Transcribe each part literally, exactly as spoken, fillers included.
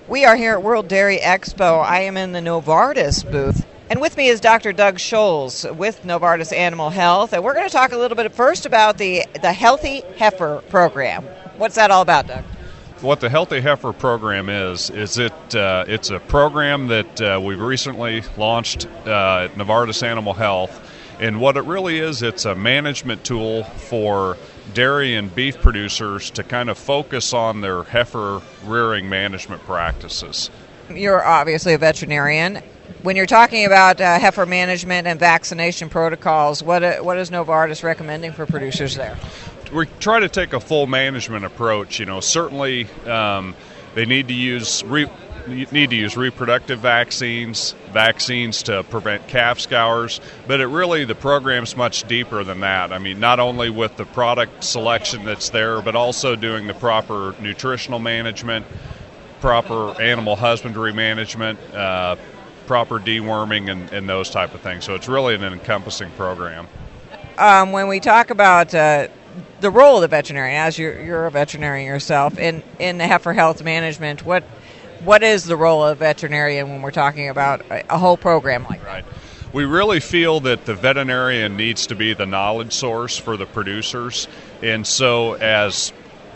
We are here at World Dairy Expo. I am in the Novartis booth. And with me is Doctor Doug Scholes with Novartis Animal Health. And we're going to talk a little bit first about the, the Healthy Heifer program. What's that all about, Doug? What the Healthy Heifer program is, is it uh, it's a program that uh, we've recently launched uh, at Novartis Animal Health. And what it really is, it's a management tool for dairy and beef producers to kind of focus on their heifer rearing management practices. You're obviously a veterinarian. When you're talking about uh, heifer management and vaccination protocols, what uh, what is Novartis recommending for producers there? We try to take a full management approach. You know, certainly um, they need to use re- need to use reproductive vaccines, vaccines to prevent calf scours, but it really, the program's much deeper than that. I mean, not only with the product selection that's there, but also doing the proper nutritional management, proper animal husbandry management, uh, proper deworming, and, and those type of things. So it's really an encompassing program. Um, when we talk about uh, the role of the veterinarian, as you're, you're a veterinarian yourself, in, in the heifer health management, what What is the role of a veterinarian when we're talking about a, a whole program like that? Right. We really feel that the veterinarian needs to be the knowledge source for the producers. And so as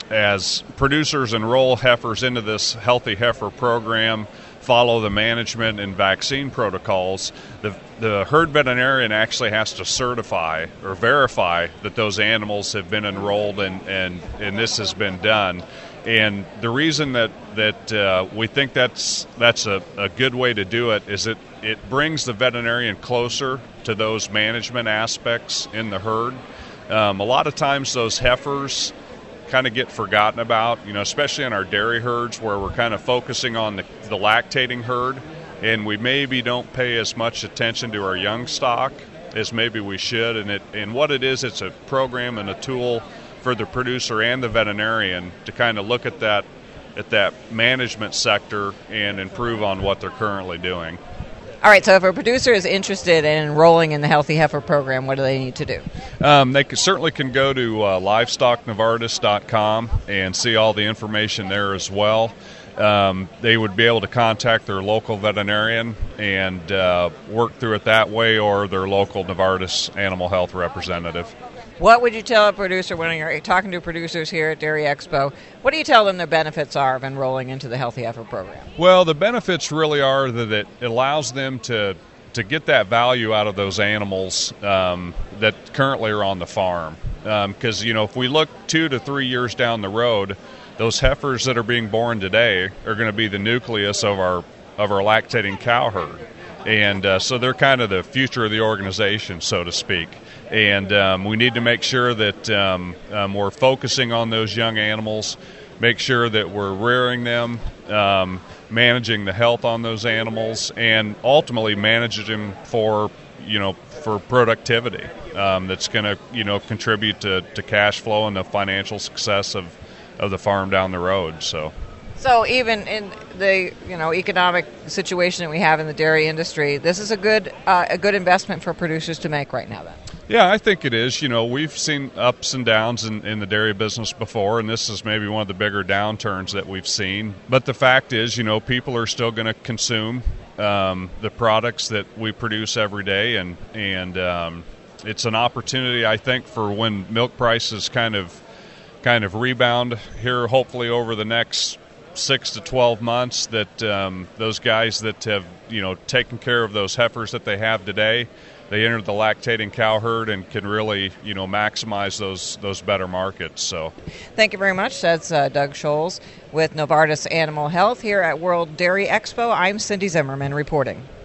as producers enroll heifers into this Healthy Heifer program, follow the management and vaccine protocols, the, the herd veterinarian actually has to certify or verify that those animals have been enrolled and, and, and this has been done. And the reason that that uh, we think that's that's a, a good way to do it is it, it brings the veterinarian closer to those management aspects in the herd. Um, a lot of times those heifers kind of get forgotten about, you know, especially in our dairy herds where we're kind of focusing on the, the lactating herd, and we maybe don't pay as much attention to our young stock as maybe we should. And it and what it is, it's a program and a tool for the producer and the veterinarian to kind of look at that at that management sector and improve on what they're currently doing. All right, so if a producer is interested in enrolling in the Healthy Heifer program, what do they need to do? Um, they can, certainly can go to uh, livestock novartis dot com and see all the information there as well. Um, they would be able to contact their local veterinarian and uh, work through it that way, or their local Novartis Animal Health representative. What would you tell a producer when you're talking to producers here at Dairy Expo? What do you tell them the benefits are of enrolling into the Healthy Heifer program? Well, the benefits really are that it allows them to to get that value out of those animals um, that currently are on the farm. Because, um, you know, if we look two to three years down the road, those heifers that are being born today are going to be the nucleus of our of our lactating cow herd. And uh, so they're kind of the future of the organization, so to speak. And um, we need to make sure that um, um, we're focusing on those young animals, make sure that we're rearing them, um, managing the health on those animals, and ultimately managing them for, you know, for productivity um, that's going to, you know, contribute to, to cash flow and the financial success of, of the farm down the road. So. So even in the you know economic situation that we have in the dairy industry, this is a good uh, a good investment for producers to make right now then. Yeah, I think it is. You know, we've seen ups and downs in, in the dairy business before, and this is maybe one of the bigger downturns that we've seen. But the fact is, you know, people are still going to consume um, the products that we produce every day, and and um, it's an opportunity, I think, for when milk prices kind of kind of rebound here, hopefully over the next six to twelve months, that um, those guys that have, you know, taken care of those heifers that they have today, they enter the lactating cow herd and can really, you know, maximize those those better markets. So, thank you very much. That's uh, Doug Scholes with Novartis Animal Health here at World Dairy Expo. I'm Cindy Zimmerman reporting.